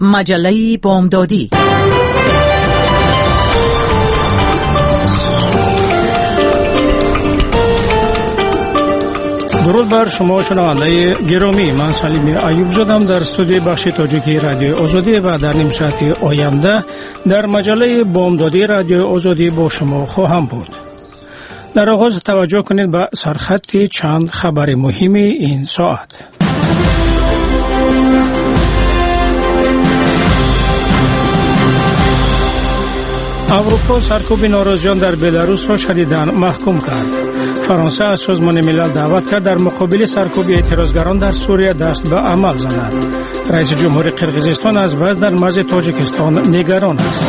مجله بامدادی. درود بر شما شنونده گرامی، من سلیم ایوب زادم در استودیوی بخش تاجیکی رادیو آزادی و در نیم ساعت آینده در مجله بامدادی رادیو آزادی با شما خواهم بود. در آغاز توجه کنید به سرخط چند خبر مهم این ساعت. اروپا سرکوب ناراضیان در بلاروس را شدیداً محکوم کرد. فرانسه از سازمان ملل دعوت کرد در مقابل سرکوب اعتراضگران در سوریه دست به عمل زند. رئیس جمهور قرقیزستان از وضع در مرز تاجیکستان نگران است.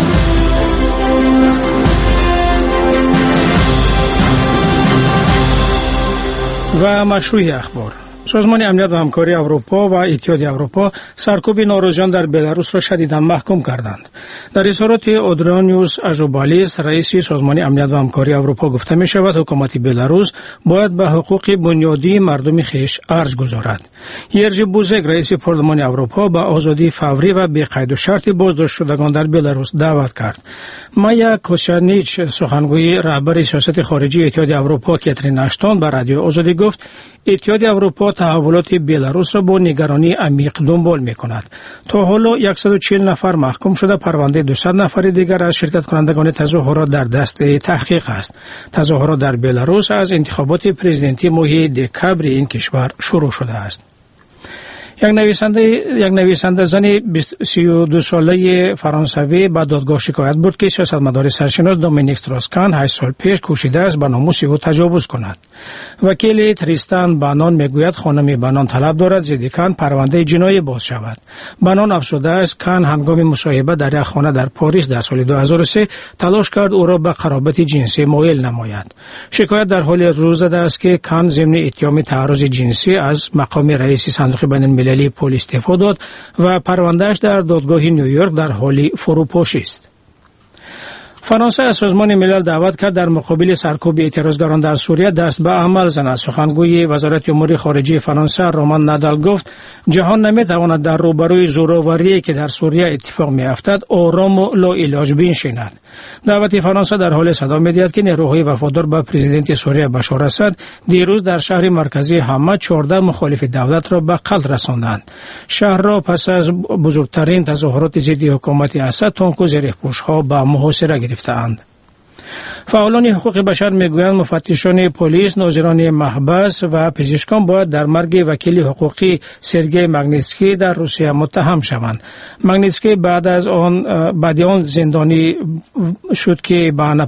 و مشروع اخبار. سازمان امنیت و همکاری اروپا و اتحادیه اروپا سرکوب ناراضیان در بلاروس را شدیداً محکوم کردند. در اظهارات اودرانیوس اژوبالیس، رئیس سازمان امنیت و همکاری اروپا، گفته می شود حکومت بلاروس باید به حقوق بنیادی مردم خویش ارج گذارد. یرژی بوزک، رئیس پارلمان اروپا، به آزادی فوری و بی قید و شرط بازداشت شدگان در بلاروس دعوت کرد. مایا کوشانیچ، سخنگوی رهبر سیاست خارجی اتحادیه اروپا کاترین اشتون، به رادیو آزادی گفت اتحادیه اروپا تحولات بلاروس را با نگرانی عمیق دنبال می‌کند. تا حالا 140 نفر محکوم شده، پرونده 200 نفر دیگر از شرکت کنندگان تظاهرات در دست تحقیق است. تظاهرات در بلاروس از انتخابات پرزیدنتی ماه دکامبر این کشور شروع شده است. یک نویسنده زن 32 ساله فرانسوی به دادگاه شکایت برد که سیاستمدار سرشناس دومینیک استراس-کان 8 سال پیش کوشیده است به ناموس او تجاوز کند. وکیل تریستان بانون میگوید خانم بانون طلب دارد ضد کان پرونده جنایی باز شود. بانون افزوده است کان هنگام مصاحبه در یک خانه در پاریس در سال 2003 تلاش کرد او را به قرابت جنسی مایل نماید. شکایت در حال روز زده است که کان ضمن اتهام تعرض جنسی از مقام رئیس صندوق بین‌المللی پلیس استعفا داد و پروندهش در دادگاه نیویورک در حال فروپاشی است. فرانسه از سازمان ملل دعوت کرد در مقابل سرکوب اعتراضگران در سوریه دست به عمل زند. سخنگوی وزارت امور خارجه فرانسه رومان نادال گفت جهان نمیتواند در روبروی زورآوری که در سوریه اتفاق میافتد آرام و لاعلاج بنشیند. دعوت فرانسه در حال صدا میدهد که نیروهای وفادار به پرزیدنت سوریه بشار اسد دیروز در شهر مرکزی حما 14 مخالف دولت را به قتل رساندند. شهر را پس از بزرگترین تظاهرات ضد حکومت اسد تانک و زره‌پوش‌ها به محاصره گرفتند. فعالان حقوق بشر میگویند مفتشان پلیس، ناظران محبس و پزشکان باید در مرگ وکیل حقوقی سرگئی ماگنیتسکی در روسیه متهم شوند. ماگنیتسکی بعد از آن زندانی شد که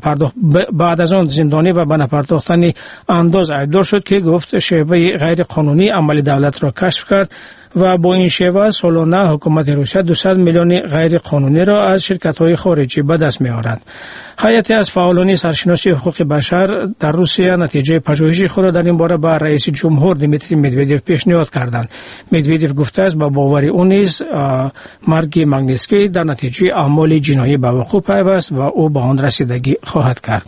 بعد از آن زندانی و به نپرداختن انداز ایبدار شد که گفت شیوه غیر قانونی عمل دولت را کشف کرد و با این شیوه سالانه حکومت روسیه 200 میلیون غیر قانونی را از شرکت‌های خارجی به دست می‌آورد. هیئتی از فعالان سرشناسی حقوق بشر در روسیه نتیجه پژوهش خود را در این باره به رئیس جمهور دیمیتری مدودوف پیشنهاد کردند. مدودوف گفته است با باور او نیز مرگ ماگنیتسکی در نتیجه اعمال جنایی به وقوع پیوست و او به آن رسیدگی خواهد کرد.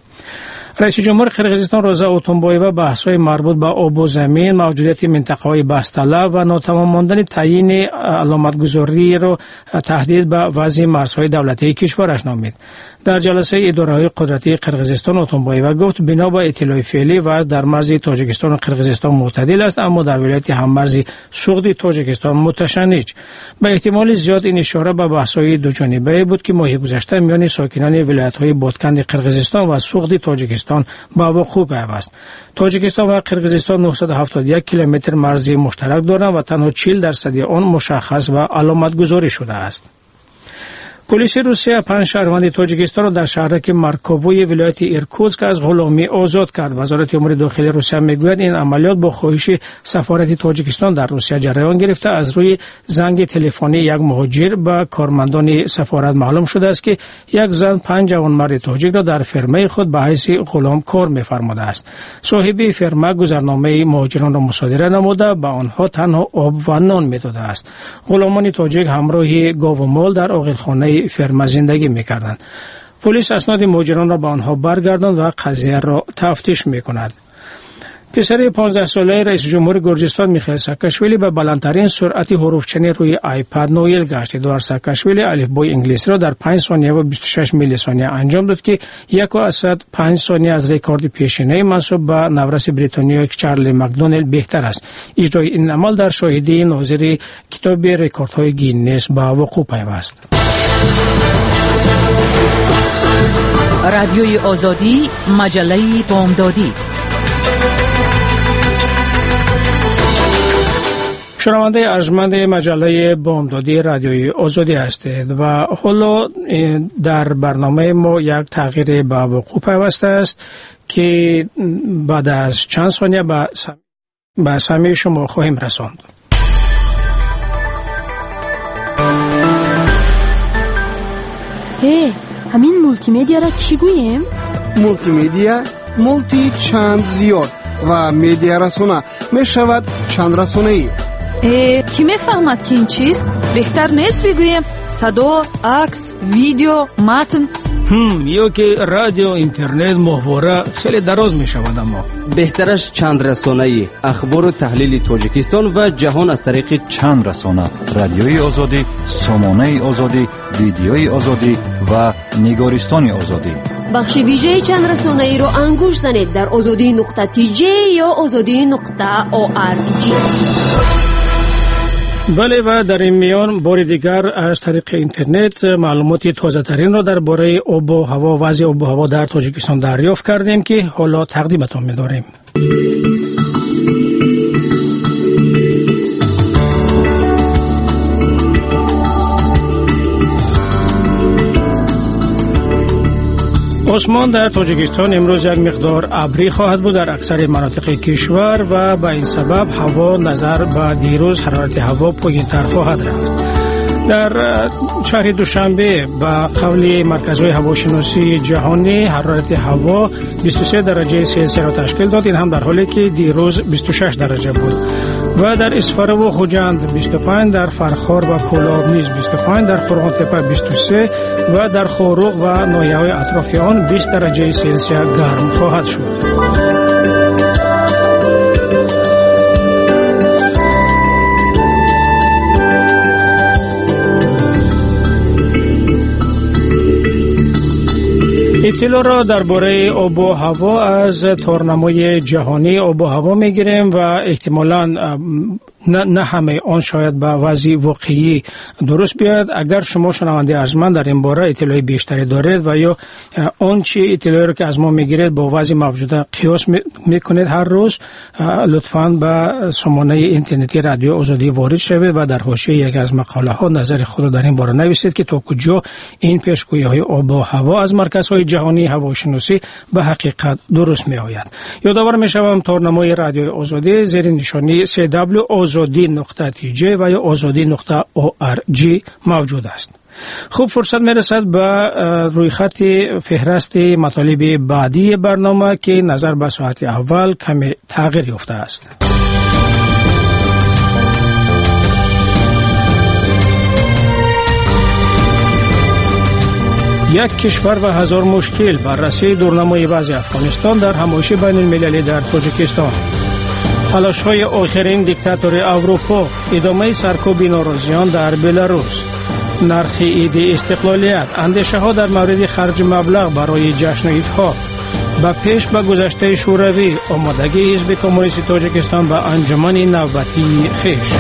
رئیس جمهور قرقیزستان روزا اوتونبایوا بحث‌های مربوط به آب و زمین، موجودیت منطقه‌های بحث‌طلب و ناتمام ماندن تعیین علامتگذاری را تهدید به وضع مرزهای دولتی کشورش نامید. در جلسه اداره‌های قدرتی قرقیزستان اوتونبایوا گفت بنا به اطلاع فعلی وضع در مرز تاجیکستان و قرقیزستان معتدل است، اما در ولایت هممرزی سوغدی تاجیکستان متشنج. به احتمال زیاد این اشاره به بحث‌های دوجانبه بود که ماه گذشته میان ساکنان ولایت‌های بادکند قرقیزستان و سوغدی تاجیکستان با وقوع پیوست. تاجیکستان و قرقیزستان 971 کیلومتر مرزی مشترک دارند و تنها 40% آن مشخص و علامت گذاری شده است. پلیس روسیه 5 شهروند تاجیکستان را در شهرک مرکووی ولایت ایرکوتسک از غلامی آزاد کرد. وزارت امور داخلی روسیه میگوید این عملیات با خواهش سفارت تاجیکستان در روسیه جریان گرفته. از روی زنگ تلفنی یک مهاجر به کارمندان سفارت معلوم شده است که یک زن 5 جوانمرد تاجیک را در فرمه خود به حیث غلام کار می‌فرموده است. صاحب فرمه گذرنامه مهاجران را مصادره نموده به آنها تنها آب و نان می‌داده است. غلامان تاجیک همراه گاو و مال در عاقلخانه فرما زندگی می‌کردند. پلیس اسناد مهاجران را به آنها برگرداند و قضیه را تفتیش می‌کند. پسر 15 ساله رئیس جمهور گرجستان میخائیل ساکاشویلی به بلندترین سرعت حروفچینی روی آیپد نویل گشت. ادوارد ساکاشویلی الفبای انگلیسی را در 5 ثانیه و 26 میلی ثانیه انجام داد که 1.5 ثانیه از رکورد پیشینه منسوب به نورس بریتانیایی چارلی مکدونل بهتر است. اجرای این عمل در شاهدی ناظر کتاب رکوردهای گینس به وقوع پیوست. رادیوی آزادی، مجله بامدادی. شنونده ارجمند مجله بامدادی رادیوی آزادی هستید و حالا در برنامه ما یک تغییر به وقوع پیوسته است که بعد از چند ثانیه به سمع شما خواهیم رساند. همین مولتی مدیا را چی گوییم؟ مولتی مدیا مولتی چند زیاد و مدیا رسانه می شود چند رسانه ای. کی میفهمد که این چیست؟ بهتر نیست بگویم صدا، عکس، ویدیو، متن؟ یا که رادیو، اینترنت، محور خیلی دراز می شود، اما بهترش چند رسانه ای، اخبار و تحلیل تاجیکستان و جهان از طریق چند رسانه: رادیوی آزادی، سامانه آزادی، ویدیوی آزادی و نگارستان آزادی. بخش ویژه چند رسانه ای رو انگوش زنید در azadi.tj یا azadi.org. بله، و در این میان بار دیگر از طریق اینترنت معلومات تازه ترین را درباره آب و هوا، وضع آب و هوا در تاجیکستان دریافت کردیم که حالا تقدیمتان می‌داریم. آسمان در تاجیکستان امروز یک مقدار ابری خواهد بود در اکثر مناطق کشور و به این سبب هوا نظر به دیروز حرارت هوا پایین‌تر خواهد رفت. در شهر دوشنبه با قول مرکزهای هواشناسی جهانی حرارت هوا 23 درجه سلسیوس را تشکیل داد، این هم در حالی که دیروز 26 درجه بود. و در اسفاره و خوجند 25، در فرخار و کولاب نیز 25، در خرغانتپه 23 و در خوروق و ناحیه‌های اطراف آن 20 درجه سلسیوس گرم خواهد شد. اطلاع را درباره آب و هوا از تورنمای جهانی آب و هوا میگیریم و احتمالاً نه همه آن شاید به وضع واقعی درست بیاد. اگر شما شنونده ارجمند در این باره اطلاع بیشتری دارید و یا آنچه اطلاعی را که از ما میگیرید با وضع موجوده قیاس میکنید هر روز، لطفاً به سامانه اینترنتی رادیو آزادی وارد شوید و در حاشیه یک از مقاله ها نظر خود در این باره نویسید که تا کجا این پیشگویی های آب و هوا از مرکزهای جهانی هواشناسی به حقیقت درست می آید. یادآور می شوم تورنمای رادیو آزادی زیر نشانی azadi.tj و یا azadi.org موجود است. خوب، فرصت می رسد به روی خط فهرست مطالب بعدی برنامه که نظر به ساعت اول کمی تغییر یافته است. یک کشور و هزار مشکل، بررسی دورنمای وضع افغانستان در همایش بین المللی در تاجیکستان. تلاش‌های آخرین دیکتاتور اروپا، ادامه سرکوب ناراضیان در بلاروس. نرخ عید استقلالیت، اندیشه‌ها در مورد خرج مبلغ برای جشن عیدها. با پیش به گذشته شوروی، آمادگی حزب کمونیست تاجیکستان به انجمن نوبتی خویش.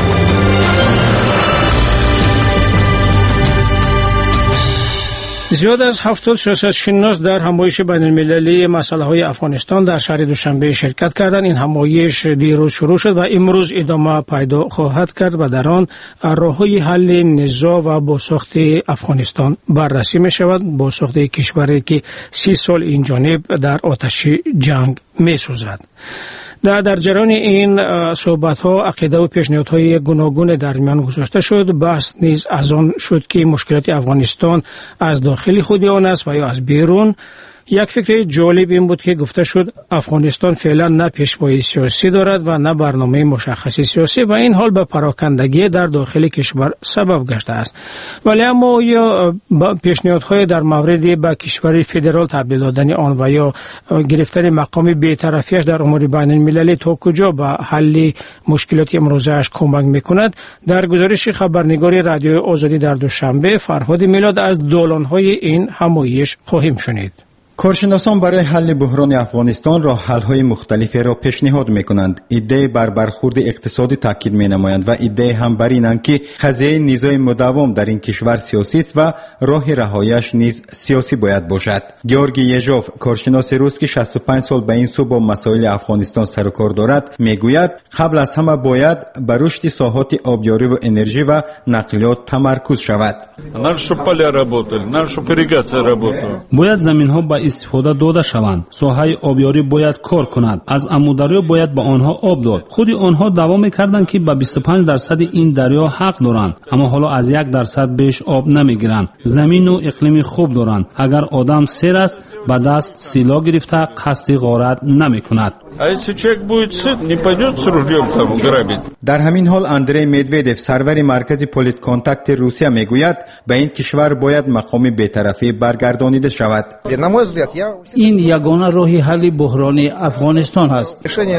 زیاد از 70 سیاستشناس در همایش بین المللی مسائل های افغانستان در شهر دوشنبه شرکت کردند. این همایش دیروز شروع شد و امروز ادامه پیدا خواهد کرد و در آن راه‌های حل نزاع و بازساخت افغانستان بررسی می شود. بازساخت کشوری که 30 سال این جانب در آتش جنگ می سوزد. در جریان این صحبت‌ها عقیده و پیشنهادهای گوناگون در میان گذاشته شد. بحث نیز از آن شد که مشکلات افغانستان از داخل خود آن است و یا از بیرون. یک فکر جالب این بود که گفته شد افغانستان فعلا نه پیشوای سیاسی دارد و نه برنامه مشخص سیاسی و این حال به پراکندگی در داخل کشور سبب گشته است. ولی اما یا پیشنهادهای در مورد به کشور فدرال تبدیل دادن آن و یا گرفتن مقام بی‌طرفیش در امور بین المللی تا کجا به حل مشکلات امروزش کمک میکند، در گزارش خبرنگار رادیوی آزادی در دوشنبه فرهاد میلاد از دالانهای این همایش خواهیم شنید. کارشناسان برای حل بحران افغانستان راه حل‌های مختلفی را پیشنهاد می‌کنند. ایده بر برخورد اقتصادی تاکید می‌نمایند و ایده هم بر اینند که قضیه نزاع مداوم در این کشور سیاسی است و راه رهایی‌اش نیز سیاسی باید باشد. گیورگی یژوف، کارشناس روس که 65 سال به این سو با مسائل افغانستان سر و کار دارد، میگوید قبل از همه باید بر رشد ساحات آبیاری و انرژی و نقلیات تمرکز شود. باید زمین‌ها با استفاده داده شوند. ساحه آبیاری باید کار کند. از عمو دریا باید به آنها آب داد. خود آنها دعوا می‌کردند که به 25% این دریا حق دارند، اما حالا از 1% بیش آب نمی‌گیرند. زمین و اقلیم خوب دارند. اگر آدم سیر است به دست سیلا گرفته قصد غارت نمی‌کند. در همین حال اندری مدودف، سرور مرکز پولیت کانتاکت روسیه میگوید به این کشور باید مقام بی‌طرفی برگردانیده شود. این یگانه راه حل بحران افغانستان است.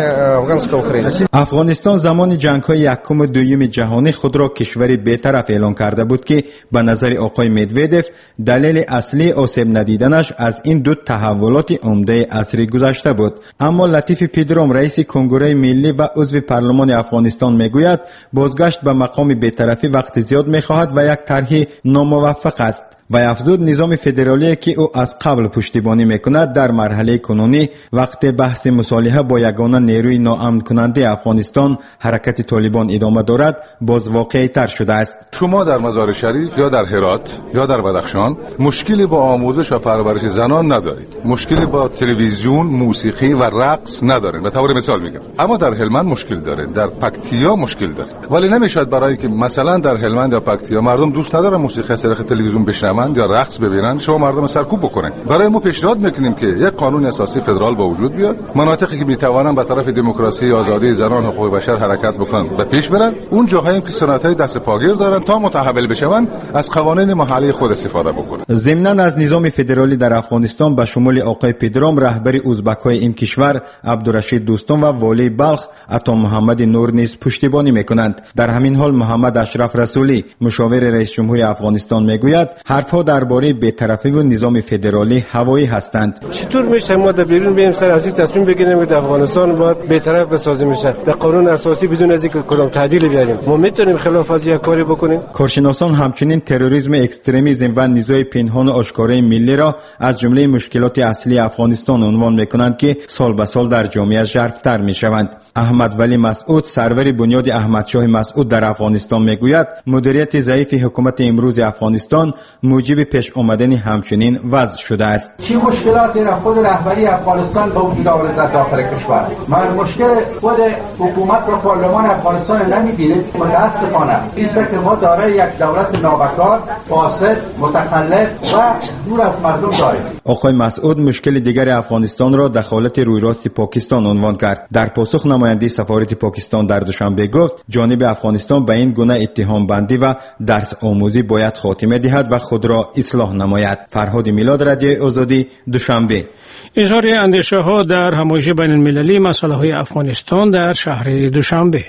افغانستان زمان جنگ‌های یکم و دوم جهانی خود را کشوری بی‌طرف اعلان کرده بود که به نظر آقای مدودف دلیل اصلی آسیب ندیدنش از این دو تحولات عمده عصر گذشته بود. اما لطیف پیدروم، رئیس کنگره ملی و عضو پارلمان افغانستان میگوید بازگشت به مقام بی‌طرفی وقت زیاد می‌خواهد و یک طرح ناموفق است. و افزود نظام فدرالی که او از قبل پشتیبانی میکند در مرحله کنونی وقت بحث مصالحه با یگانه نیروی ناامن کننده افغانستان حرکت طالبان ادامه دارد باز واقعی تر شده است. شما در مزار شریف یا در هرات یا در بدخشان مشکلی با آموزش و پرورش زنان ندارید، مشکلی با تلویزیون، موسیقی و رقص ندارید، به طور مثال میگم. اما در هلمند مشکل دارید، در پکتیا مشکل دارید. ولی نمیشد برای که مثلا در هلمند یا پکتیا مردم دوست ندارن موسیقی از طریق تلویزیون بشنون یا رقص ببینن، شما مردم سرکوب بکنین. برای ما پیشنهاد میکنیم که یک قانون اساسی فدرال با وجود بیاد، مناطقی که میتوانن به طرف دموکراسی، آزادی زنان، حقوق بشر حرکت بکنن و پیش برن، اون جاهایی که سنت‌های دست پاگیر دارن تا متحول بشون از قوانین محلی خود استفاده بکنن. ضمناً از نظام فدرالی در افغانستان به شمول آقای پیدروم، رهبر ازبک‌های این کشور عبدالرشید دوستان و والی بلخ عطا محمد نور نیز پشتیبانی میکنند. در همین حال محمد اشرف رسولی، مشاور رئیس جمهور افغانستان میگوید حرفها درباره بی‌طرفی و نظام فدرالی هوایی هستند. چطور میشه ما در بیرون بیایم سر از این تصمیم بگیریم که افغانستان باید بی‌طرف بسازه میشه در قانون اساسی بدون از اینکه کدام تعدیل بیاریم؟ ما میتونیم خلاف از یک کاری بکنیم؟ کارشناسان همچنین تروریسم، اکستریمیسم و نزاع پنهان و آشکار ملی را از جمله مشکلات اصلی افغانستان عنوان میکنند که سال به سال در جامعه ژرف‌تر میشوند. احمد ولی مسعود، سرور بنیاد احمدشاه مسعود در افغانستان میگوید مدیریت ضعیف حکومت امروز افغانستان موجب پیش آمدن همچنین وضع شده است. چه مشکلاتی را خود رهبری افغانستان به وجود آورد در داخل کشور؟ من مشکل خود حکومت و پارلمان افغانستان نمی‌بینید. متأسفانه است که ما دارای یک دولت نابکار، فاسد، متخلف و دور از مردم داریم. آقای مسعود مشکل دیگر افغانستان را دخالت روی راست پاکستان عنوان کرد. در پاسخ نماینده سفارت پاکستان در دوشنبه گفت جانب افغانستان به این گونه اتهام بندی و درس آموزی باید خاتمه دهد و خود را اصلاح نماید. فرهاد میلاد، رادیوی آزادی، دوشنبه. اظهار اندیشه ها در همایش بین المللی مسائل های افغانستان در شهر دوشنبه.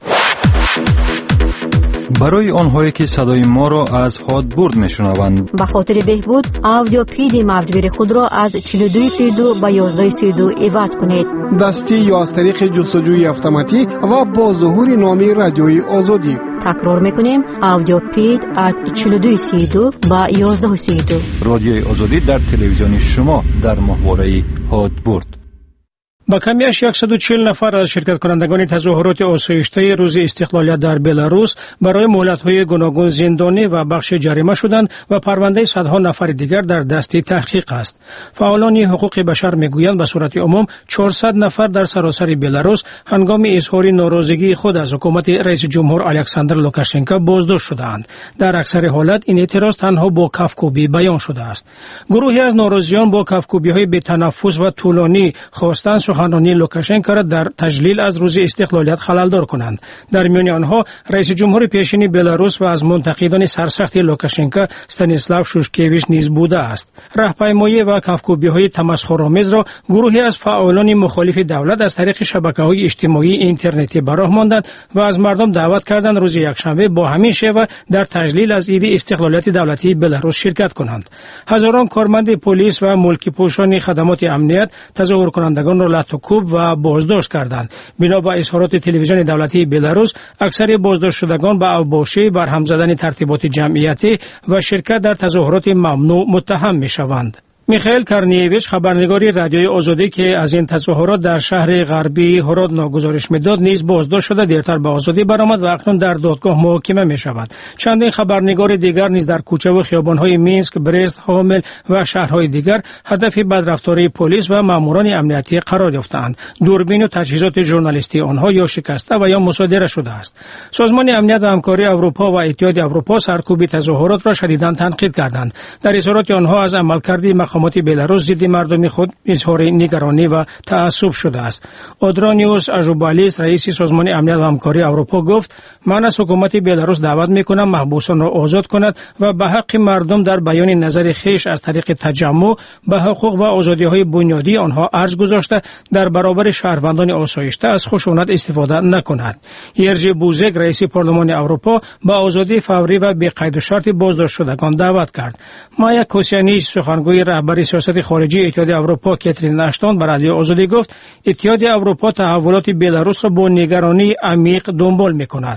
برای آنهایی که صدای ما را از هادبورد میشنوند، به خاطر بهبود آدیو پیدی موجگیر خود را از 4232 به 1132 عوض کنید. دستی یا از طریق جستجوی اتوماتیک و با ظهور نامی رادیوی آزادی. تکرار میکنیم، آدیو پید از 4232 به 1132. رادیوی آزادی در تلویزیون شما در ماهواره هادبورد. با کمیش 140 نفر از شرکت کنندگان تظاهرات آسایشته روز استقلالیت در بلاروس برای مهلت‌های گوناگون زندانی و بخش جریمه شدند و پرونده صدها نفر دیگر در دست تحقیق است. فعالان حقوق بشر میگویند به صورت عموم 400 نفر در سراسر بلاروس هنگام اظهار ناراضگی خود از حکومت رئیس جمهور الکساندر لوکاشنکو بازداشت شدند. در اکثر حالات این اعتراض تنها با کفکوبی بیان شده است. گروهی از ناراضیان با کفکوبی‌های بی‌تنفس و طولانی خواستند سخنرانی لوکاشنکو را در تجلیل از روز استقلالیت خللدار کنند. در میان آنها رئیس جمهور پیشین بلاروس و از منتقدان سرسخت لوکاشنکو استانیسلاو شوشکیویچ نیز بوده است. راهپیمایی و کفکوبی‌های تمسخرآمیز را گروهی از فعالان مخالف دولت از طریق شبکه‌های اجتماعی اینترنتی به راه ماندند و از مردم دعوت کردند روز یکشنبه با همین شیوه در تجلیل از عید استقلالیت دولتی بلاروس شرکت کنند. هزاران کارمند پلیس و ملکی پوشان خدمات امنیت تظاهر کنندگان را لطوکوب و بازداشت کردند. بنا به اظهارات تلویزیون دولتی بلاروس، اکثر بازداشت شدگان به اوباشی، برهم زدن ترتیبات جمعیتی و شرکت در تظاهرات ممنوع متهم می‌شوند. میخائیل کارنیویچ خبرنگاری رادیوی آزادی که از این تظاهرات در شهر غربی هرودنا گزارش میداد نیز بازداشت شده دیرتر به آزادی برآمد و اکنون در دادگاه محاکمه میشود. چندین خبرنگار دیگر نیز در کوچه و خیابان‌های مینسک، برست، هامل و شهرهای دیگر هدف بدرفتاری پلیس و ماموران امنیتی قرار یافتند. دوربین و تجهیزات ژورنالیستی آنها یا شکسته و یا مصادره شده است. سازمان امنیت و همکاری اروپا و اتحاد اروپا سرکوب تظاهرات را شدیداً تنقید کردند. در اظهارات آنها از عملکرد مقامات بلاروس ضد مردم خود اظهار نگرانی و تعصب شده است. اودرانیوس اژوبالیس رئیس سازمان امنیت و همکاری اروپا گفت: من از حکومت بلاروس دعوت میکنم محبوسان را آزاد کند و به حق مردم در بیان نظر خیش از طریق تجمع به حقوق و آزادی‌های بنیادی آنها ارج گذاشته در برابر شهروندان آسایشته از خشونت استفاده نکند. یرژی بوزک رئیس پارلمان اروپا به آزادی فوری و بی قید و شرط بازداشت شدگان دعوت کرد. مایا کوسیانیچ سخنگوی رهبر سیاست خارجی اتحاد اروپا کاترین اشتون به رادیو آزادی گفت: اتحاد اروپا تحولات بلاروس را با نگرانی عمیق دنبال می‌کند.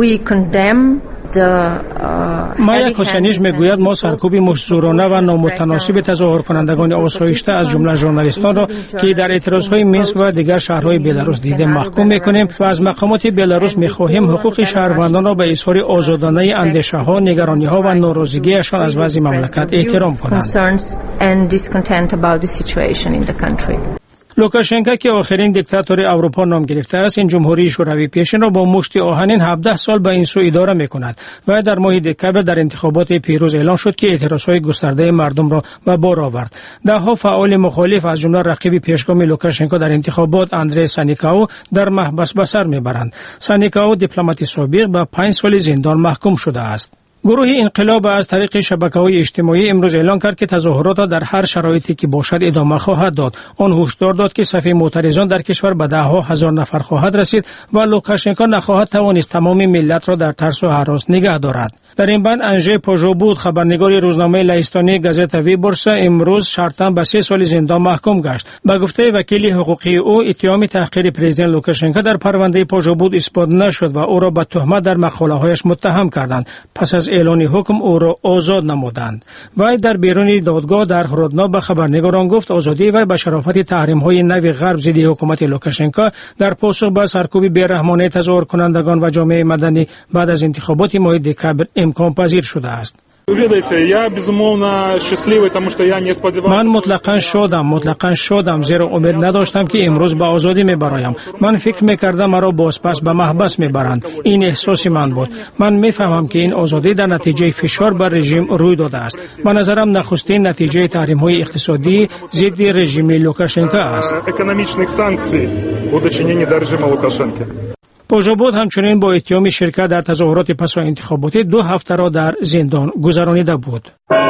مایا کوسیانیچ میگوید ما سرکوب مشزورانه و نامتناسب تظاهر کنندگان آسایشته از جمله ژورنالیستان را که در اعتراضهای مینسک و دیگر شهرهای بلاروس دیده محکوم میکنیم و از مقامات بلاروس میخواهیم حقوق شهروندان را به اظهار آزادانه اندیشه‌ها، نگرانی‌ها و ناراضگیشان از وضع مملکت احترام کنند. لوکاشنکو که آخرین دیکتاتور اروپا نام گرفته است، این جمهوری شوروی پیشین را با مشت آهنین 17 سال به این سو اداره می‌کند و در ماه دکمبر در انتخابات پیروز اعلان شد که اعتراضهای گسترده مردم را به بار آورد. ده‌ها فعال مخالف از جمله رقیب پیشگام لوکاشنکو در انتخابات اندری سانیکاو در محبس به سر میبرند. سانیکاو دیپلمات سابق به 5 سال زندان محکوم شده است. گروه انقلاب از طریق شبکه‌های اجتماعی امروز اعلان کرد که تظاهرات را در هر شرایطی که باشد ادامه خواهد داد. آن هشدار داد که صف معترضان در کشور به ده‌ها هزار نفر خواهد رسید و لوکاشنکو نخواهد توانست تمام ملت را در ترس و هراس نگه دارد. در این بند انژی پوژوبود خبرنگار روزنامه لهستانی گازت ویبورسا امروز شرطاً به 3 سال زندان محکوم گشت. به گفته وکیل حقوقی او، اتهام تحقیر پرزیدنت لوکاشنکو در پرونده پوژوبود اثبات نشد و او را به تهمت در مقاله‌هایش متهم کردند. پس از اعلان حکم او را آزاد نمودند. وی در بیرون دادگاه در هرودنا به خبرنگاران گفت آزادی وی به شرافت تحریم‌های نو غرب ضد حکومت لوکاشنکو در پاسخ به سرکوب بی‌رحمانه تظاهر کنندگان و جامعه مدنی بعد از انتخابات ماه دکمبر امکان پذیر شده است. من مطلقاً شادم زیرا امید نداشتم که امروز به آزادی میبرایم. من فکر میکردم مرا بازپس به محبس میبرند. این احساس من بود. من میفهمم که این آزادی در نتیجه فشار بر رژیم روی داده است. به نظرم نخستین نتیجه تحریم‌های اقتصادی ضد رژیم لوکاشنکو است. پوژوبود همچنین با اتهام شرکت در تظاهرات پس از انتخابات 2 هفته را در زندان گذرانیده بود.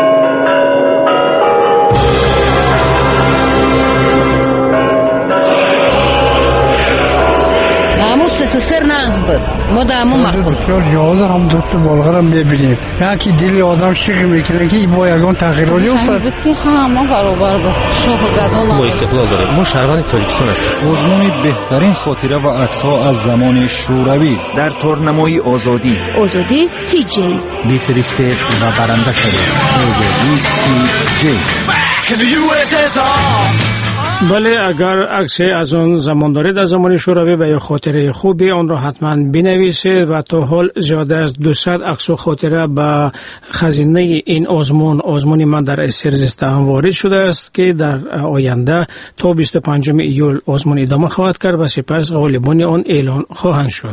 سر نقض بود. ما دامو مقبول. یازده هم دوست بالغرم میبینیم. یکی دل آدم شیخ میکنه که با یگان تغییراتی افتاد. بود که همه برابر بود. شاهزادان ما استقلال داریم. ما شهروند تاجیکستان هستیم. آزمون بهترین خاطره و عکس‌ها از زمان شوروی در تورنمای آزادی. آزادی تی جی. بفرسته و برنده شده. آزادی تی جی. بله، اگر عکس از آن زمان دارید از زمان شوروی و یا خاطره خوبی آن را حتما بنویسید و تا حال زیاده از 200 عکس و خاطره به خزینه این آزمون من در سرزستان وارد شده است که در آینده تا 25 ایول آزمون ادامه خواهد کرد و سپس غالبان آن اعلان خواهند شد.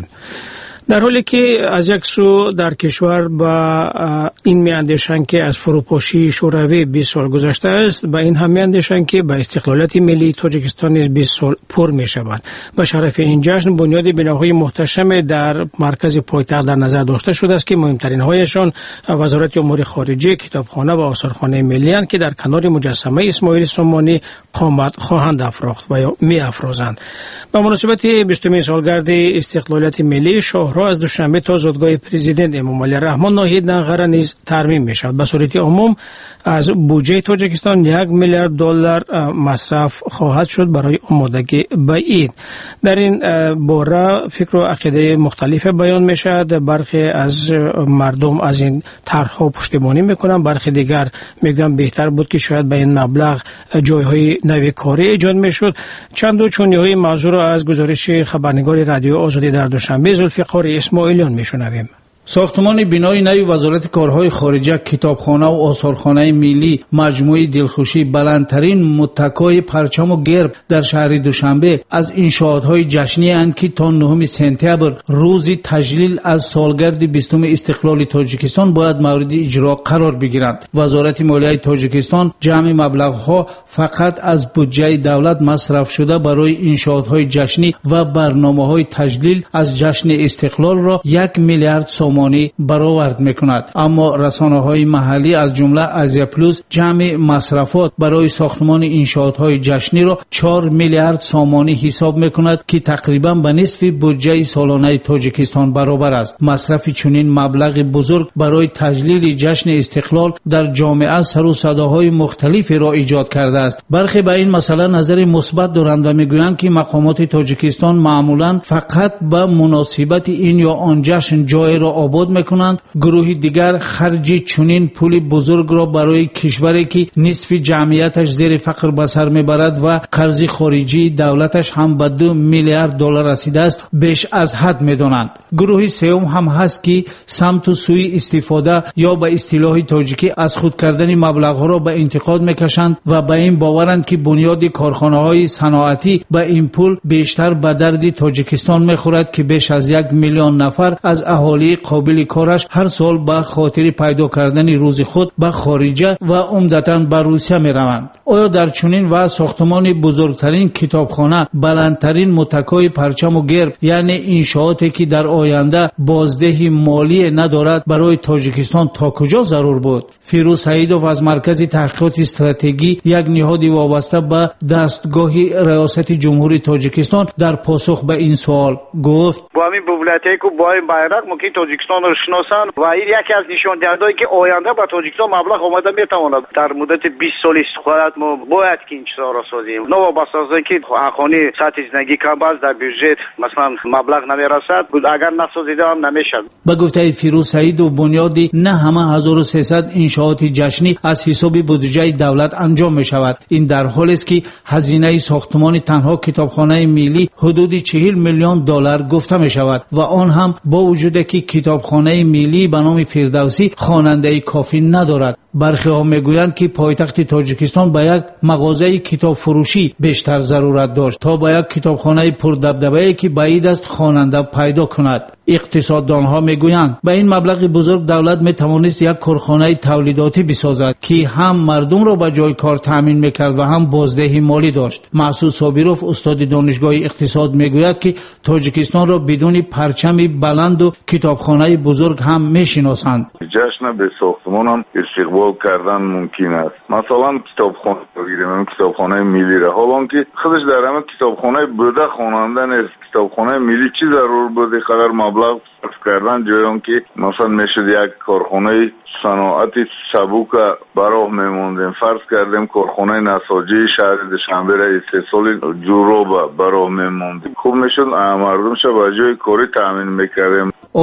در حالی که از یک سو در کشور با این میاندیشند که از فروپاشی شوروی 20 سال گذشته است، با این هم میاندیشند که به استقلالیت ملی تاجیکستان نیز 20 سال پر می شود. به شرف این جشن بنیاد بناهای محتشم در مرکز پایتخت در نظر داشته شده است که مهمترین هایشان وزارت امور خارجه، کتابخانه و آثارخانه ملی اند که در کنار مجسمه اسماعیل سامانی قامت خواهند افراخت و یا می افرازند. به مناسبت 20 سالگرد استقلالیت ملی شاه از دوشنبه تا زادگاه پرزیدنت امام علی رحمان ناهید نقره نیز ترمیم می شود. به صورت عموم از بودجه تاجیکستان 1 میلیارد دلار مصرف خواهد شد برای آمادگی به عید. در این باره فکر و عقیده مختلف بیان می شود. برخی از مردم از این طرح‌ها پشتیبانی میکنند، برخی دیگر میگن بهتر بود که شاید به این مبلغ جایهای نوی کاری ایجاد میشد. چند و چونی‌های موضوع را از گزارش خبرنگار رادیو آزادی در دوشنبه ذوالفقار اسماعیلیان میشنویم. ساختمان بینای نوی وزارت کارهای خارجه، کتابخانه و آثارخانه ملی، مجموعه دلخوشی، بلندترین متکای پرچم و گرب در شهر دوشنبه از انشاءات‌های جشنی اند که تا 9 سپتامبر روز تجلیل از سالگرد 20 استقلال تاجیکستان باید مورد اجرا قرار بگیرند. وزارت مالیه تاجیکستان جمع مبلغ‌ها فقط از بودجه دولت مصرف شده برای انشاءات‌های جشنی و برنامه‌های تجلیل از جشن استقلال را 1 میلیارد سوم برآورد میکند. اما رسانه‌های محلی از جمله آزیا پلوس جمع مصرفات برای ساختمان انشاءات‌های جشنی را 4 میلیارد سومانی حساب میکند که تقریبا به نصف بودجه سالانه تاجیکستان برابر است. مصرف چنین مبلغ بزرگ برای تجلیل جشن استقلال در جامعه سر و صداهای مختلفی را ایجاد کرده است. برخی به این مسئله نظر مثبت دارند و میگویند که مقامات تاجیکستان معمولا فقط به مناسبت این یا آن جشن جای را آباد میکنند. گروهی دیگر خرج چنین پول بزرگ را برای کشوری که نصف جمعیتش زیر فقر به سر میبرد و قرض خارجی دولتش هم به 2 میلیارد دلار رسیده است بیش از حد میدانند. گروهی سوم هم هست که سمت و سوی استفاده یا به اصطلاح تاجیکی از خود کردن مبلغ را به انتقاد میکشند و به این باورند که بنیاد کارخانه های صنعتی به این پول بیشتر به درد تاجیکستان میخورد که بیش از 1 میلیون نفر از اهالی قابل کارش هر سال به خاطر پیدا کردن روزی خود به خارجه و عمدتاً به روسیه می روند. آیا در چنین و ساختمان بزرگترین کتابخانه، بلندترین متکای پرچم و گرب، یعنی انشاءاتی که در آینده بازده مالی ندارد، برای تاجیکستان تا کجا ضرور بود؟ فیروز سعیدوف از مرکز تحقیقات استراتژی، یک نهاد وابسته به دستگاه ریاست جمهوری تاجیکستان، در پاسخ به این سوال گفت: با همین بیبلیوتک و با این بیرق ما که تاجیکستان رو شناسن و این یکی از نشانده‌هایی که آینده با تاجیکستان مبلغ اومده میتواند در مدت 20 سال استقلالت ما باید که این چیزا را سازیم. نه وابسته از اینکه حقانی سطح زندگی کم است، در بودجه مثلا مبلغ نمیرسد، اگر نسازیده هم نمیشد. با گفته فیروز سعید و بنیادی نه همه 1300 انشاءات جشنی از حساب بودجه دولت انجام می شود. این در حالی است که هزینه ساختمان تنها کتابخانه ملی حدود 40 میلیون دلار گفته می شود و آن هم با وجود که کتابخانه ملی به نام فردوسی خواننده کافی ندارد. برخی ها میگویند که پایتخت تاجیکستان به یک مغازه کتاب فروشی بیشتر ضرورت داشت تا به یک کتابخانه پردبدبه‌ای که بعید است خواننده پیدا کند. اقتصاددان ها میگویند به این مبلغ بزرگ دولت میتوانست یک کارخانه تولیداتی بسازد که هم مردم را به جای کار تامین میکرد و هم بازده مالی داشت. محسود صابروف استاد دانشگاه اقتصاد میگوید که تاجیکستان را بدون پرچم بلند و کتابخانه بزرگ هم میشناسند. جشن به ساختمان هم استقبال کردن ممکن است. مثلا کتابخانه بگیریم، کتابخانه ملی را، حالا که خودش در همه کتابخانه بوده خواننده نیست. کتابخانه ملی چی ضرور بوده قدر مبلغ صرف کردن، جایی که مثلا میشد یک کارخانه صنعتی سبوک براه میموندیم، فرض کردیم کارخانه نساجی شهر دوشنبه را 3 سال جورا براه میموندیم، خوب میشد مردم شو به جای کاری تامین میکردیم. عادتاً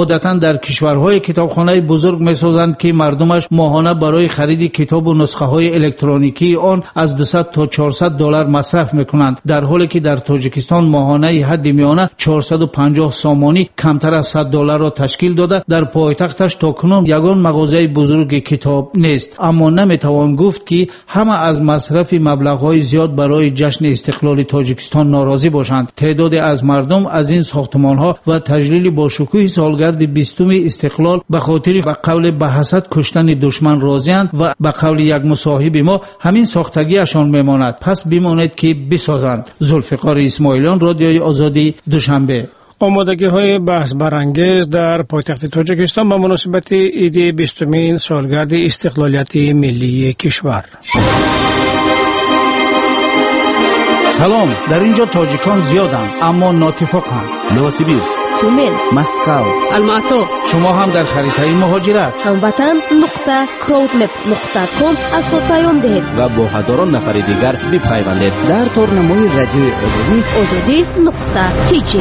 در کشورهای کتابخانه بزرگ می‌سازند که مردمش ماهانه برای خرید کتاب و نسخه‌های الکترونیکی آن از 200 تا 400 دلار مصرف می‌کنند، در حالی که در تاجیکستان ماهانه حد میانه 450 سامانی کمتر از 100 دلار را تشکیل داده. در پایتختش تاکنون یگان مغازه بزرگ کتاب نیست، اما نمی‌توان گفت که همه از مصرف مبلغ‌های زیاد برای جشن استقلال تاجیکستان ناراضی باشند. تعدادی از مردم از این ساختمان‌ها و تجلیل با شکوه سالگرد 20 استقلال به خاطر به قول به حسد کشتن دشمن راضی‌اند و به قول یک مصاحب ما همین ساختگیشان میماند، پس بماند که بسازند. ذوالفقار اسماعیلیان، رادیوی آزادی، دوشنبه. آمادگی‌های بحث برانگیز در پایتخت تاجیکستان به مناسبت عید 20 سالگرد استقلالیت ملی کشور. سلام، در اینجا تاجیکان زیادند اما ناتفاقند. نوسیبیرسک، تومن، مسکو، الماتو. شما هم در خریطه مهاجرت هموطن.crowdmap.com از خود پیام دهید و با هزاران نفر دیگر بپیوندید در تورنمای رادیوی آزادی.tj.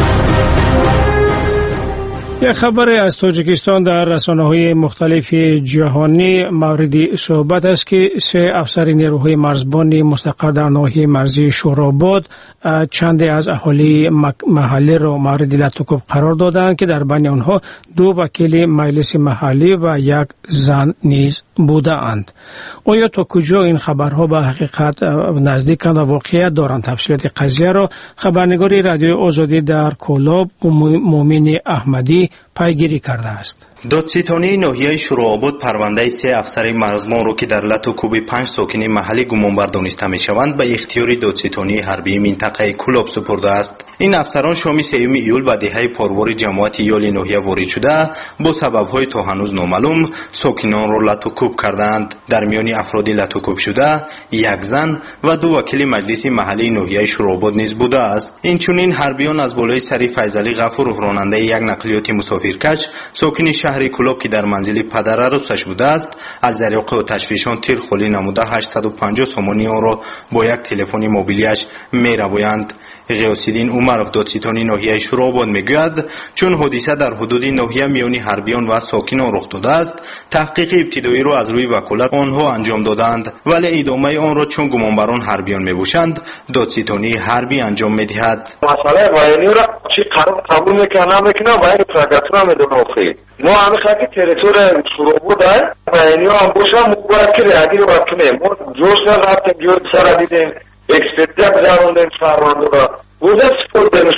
یک خبر از تاجیکستان در رسانه‌های مختلف جهانی مورد صحبت است که 3 افسر نیروهای مرزبان مستقر در ناحیه مرزی شوراباد چند از اهالی محلی را مورد لطوکوب قرار دادند که در بین آنها 2 وکیل مجلس محلی و 1 زن نیز بودند. آیا تا کجا این خبرها به حقیقت نزدیکند و واقعیت دارند؟ تفصیلات قضیه را خبرنگار رادیوی آزادی در کولاب مومن احمدی پیگیری کرده است. دادستانی ناحیه شوراباد پرونده 3 افسر مرزبان را که در لطوکوب 5 ساکن محلی گمانبر دانسته می‌شوند به اختیار دادستانی حربی منطقه کولاب سپرده است. این افسران شام 3 ایول به دهه پاروار جماعت یال ناحیه وارد شده با سبب‌های تا هنوز نامعلوم ساکنان را لطوکوب کردند. در میان افراد لطوکوب شده 1 زن و 2 وکیل مجلس محلی ناحیه شوراباد نیز بوده است. اینچنین حربیان از بالای سری فیضعلی غفور راننده یک نقلیات مسافرکش ساکن شهر کولاب که در منزل پدر عروسش بوده است از ذریعه و تشویشان تیر خالی نموده 850 سامانی آن را با یک تلفن موبیلیش می‌روایند. غیاث‌الدین عمرov دادستانی ناحیه شوراباد میگوید چون حادثه در حدود ناحیه میان حربیان و ساکنان رخ داده است تحقیق ابتدایی را از روی وکالت آنها انجام دادند، ولی ادامه آن را چون گمانبران حربیان میباشند دادستانی حربی انجام میدهد. مسئله وایانی را چی قبول میکنه نمیکنه وایانی پرگاتورا میدونه ما همه خاکی تریتور شوراباد است وایانی هم باشه مبارک که ریاگیر بکنه ما جوش نرفتیم جوش سر دیدیم اکسپرتیا بزاروندیم فرمانده را بوده سپورت دنش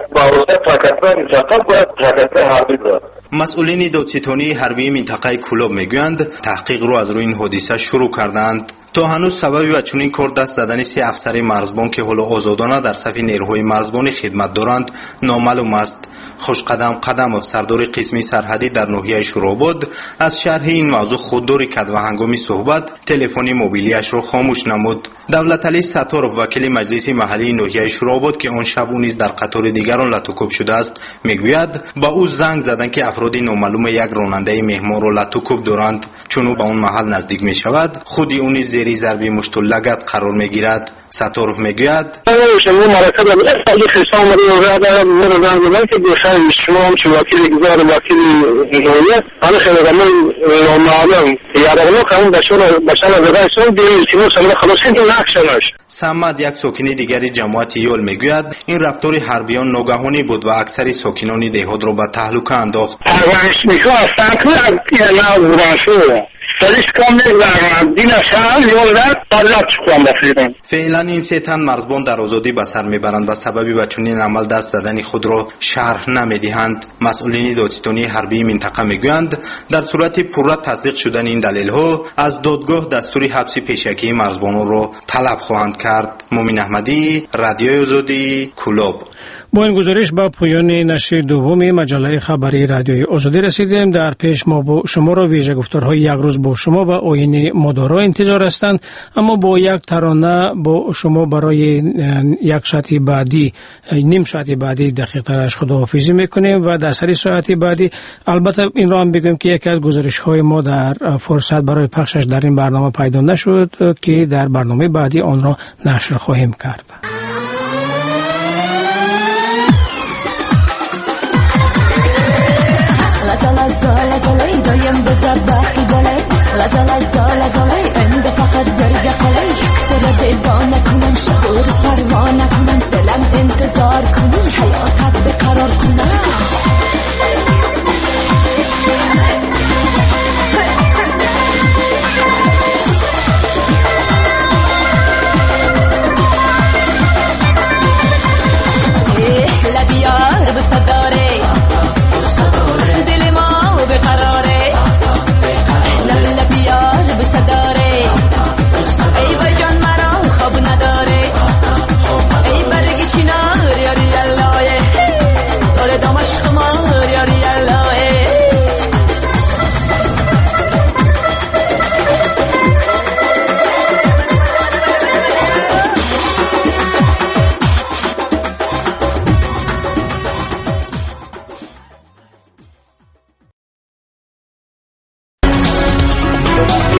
فقط باید فقط حربی دارد. مسئولین دادستانی حربی منطقه کولاب میگویند تحقیق را از روی این حادثه شروع کردند. تا هنوز سببی و چنین کار دست زدن 3 افسر مرزبان که حالا آزادانه در صف نیروهای مرزبانی خدمت دارند نامعلوم است. خوشقدم قدمov سردار قسمی سرحدی در ناحیه شوراباد از شرح این موضوع خودداری کرد و هنگام صحبت تلفن موبیلیش را خاموش نمود. دولتعلی ستارov وکیل مجلس محلی ناحیه شوراباد که آن شب او نیز در قطار دیگران لطوکوب شده است میگوید با او زنگ زدند که افراد نامعلوم یک راننده مهمان را لطوکوب دارند. چون او به آن محل نزدیک می شود خودی او نیز زیر ضرب مشت و لگد قرار میگیرد. ستارov میگوید سمد یک ساکن دیگری جماعت یول میگوید این رفتار حربیان ناگهانی بود و اکثر ساکنان دهات را به تهلکه انداخت. فعلا این 3 تن مرزبان در آزادی به سر میبرند و سببی به چنین عمل دست زدن خود را شرح نمیدهند. مسئولین دادستانی حربی منطقه میگویند در صورت پررد تصدیق شدن این دلیل ها از دادگاه دستور حبس پیشکی مرزبانان را طلب خواهند کرد. مومن احمدی، رادیوی آزادی، کولاب. با این گزارش به پایان نشر دوم مجله خبری رادیوی آزادی رسیدیم. در پیش ما با شما را ویژه گفتارهای یک روز با شما و آیین مدارا انتظار هستند، اما با یک ترانه با شما برای یک ساعت بعدی نیم ساعت بعدی دقیق ترش خداحافظی میکنیم و در سری ساعت بعدی البته این را هم بگویم که یکی از گزارش های ما در فرصت برای پخشش در این برنامه پیدا نشد که در برنامه بعدی آن را نشر خواهیم کرد.